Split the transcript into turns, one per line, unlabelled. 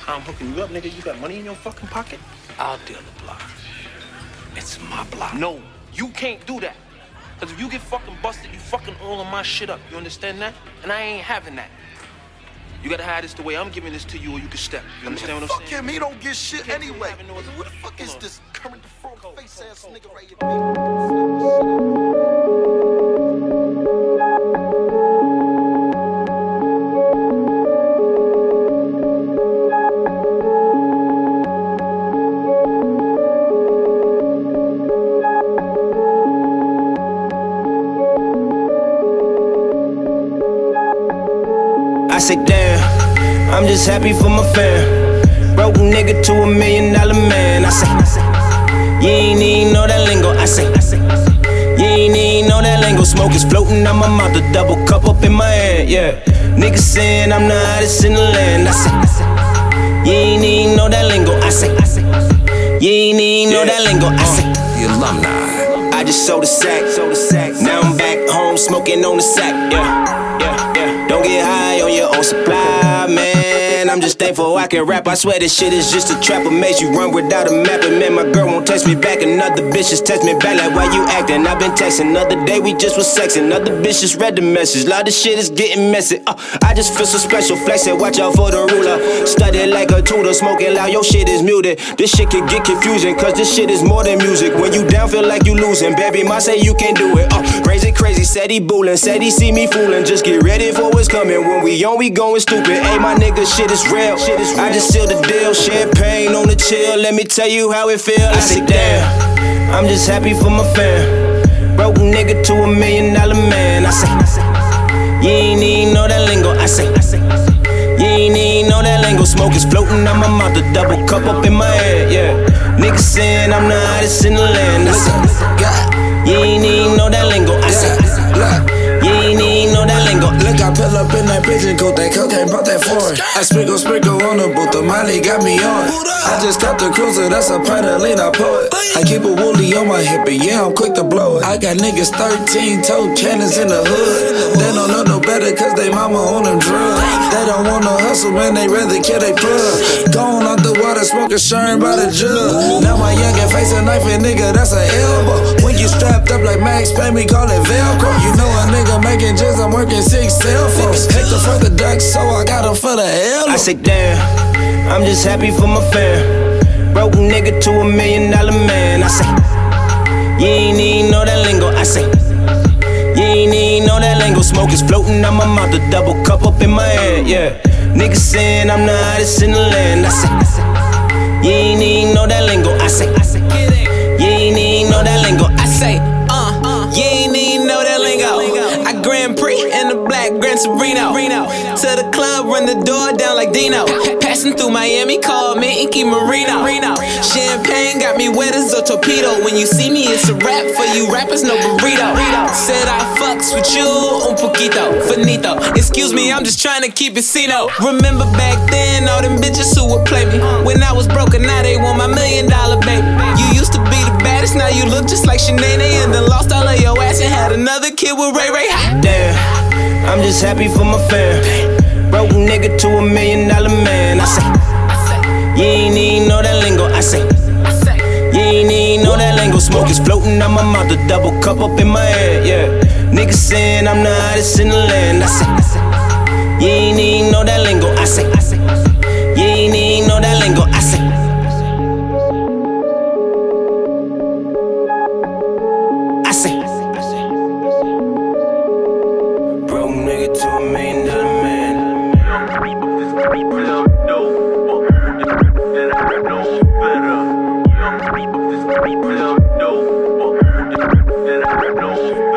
I'm hooking you up, nigga. You got money in your fucking pocket?
I'll deal the block. It's my block.
No, you can't do that. Because if you get fucking busted, you fucking all of my shit up. You understand that? And I ain't having that. You gotta hide this the way I'm giving this to you, or you can step. You understand what I'm saying?
Fuck him, he don't get shit anyway. Who the fuck is this current frog face ass nigga right here?
I say damn, I'm just happy for my fam. Broke nigga to $1 million man. I say, you ain't even know that lingo. I say, you ain't even know that lingo. Smoke is floating out my mouth, a double cup up in my hand, yeah. Niggas saying I'm the hottest in the land. I say, you ain't even know that lingo. I say, you ain't even know that lingo. I say,
The alumni.
I just sold a sack. Now I'm back home smoking on the sack, yeah. Don't get high on your own supply, man. I'm just thankful I can rap. I swear this shit is just a trap. It makes you run without a map. And man, my girl won't text me back. Another bitch just text me back like, why you acting? I've been texting. Another day we just was sexing. Another bitch just read the message. Lot of shit is getting messy. I just feel so special. Flexing, watch out for the ruler. Study like a tutor, smoking loud. Your shit is muted. This shit can get confusing, cause this shit is more than music. When you down, feel like you losing. Baby, ma say you can't do it. Crazy, said he bullin'. Said he see me fooling. Just get ready for what's coming. When we on, we going stupid. Hey, my nigga, shit is real. I just sealed the deal. Champagne on the chill. Let me tell you how it feel. I say, damn, I'm just happy for my fam. Broke nigga to $1 million man. I say, you ain't even know that lingo. I say, you ain't even know that lingo. Smoke is floating out my mouth, a double cup up in my hand, yeah. Niggas saying I'm the hottest in the land. I say, you ain't even know that lingo. I say, you ain't even know that lingo.
Look, I pull up in that pigeon coat, that cocaine brought that foreign. I sprinkle on the boot, the Molly got me on. I just stopped the cruiser, that's a pint of lean, I pour it. I keep a woolly on my hip, and yeah, I'm quick to blow it. I got niggas 13-toe cannons in the hood. They don't know no better, cause they mama on them drugs. They don't want no hustle, man, they rather kill they plug. Gone out the water, smoking Sherm by the jug. Now my youngin' face a knife, and nigga, that's an elbow. When you strapped up like Max Payne, we call it Velcro. You know a nigga making jizz, I'm working 6 cell phones. Hector for the ducks, so I got him for the hell.
I say, damn, I'm just happy for my fam. Broke nigga to $1 million man. I say, you ain't even know that lingo. I say, you ain't even know that lingo. Smoke is floating out my mouth, a double cup up in my hand, yeah. Niggas saying I'm the hottest in the land. I say, you ain't even know that lingo. I say, you ain't even know that lingo. I say,
you ain't even know that lingo. I Grand Prix in the black Gran Torino. To the club, run the door down like Dino. Passing through Miami, call me Inky Marino. Champagne got me wet as a torpedo. When you see me, it's a rap for you rappers, no burrito. Said I fucks with you, un poquito, finito. Excuse me, I'm just trying to keep it Cino. Remember back then, all them bitches who would play me. When I was broke and now they want my $1 million baby. You used to be the baddest, now you look just like Sinead. And then lost all of your ass and had another kid with Ray Ray.
Damn, I'm just happy for my fam. Broke nigga to $1 million man. I say, you ain't even know that lingo. I say, you ain't even know that lingo. Smoke is floating out my mouth, a double cup up in my hand, yeah. Niggas saying I'm the hottest in the land. I say, you ain't even know that lingo. I say, you ain't even know that lingo. I say, broke nigga to $1 million man.
Young people, this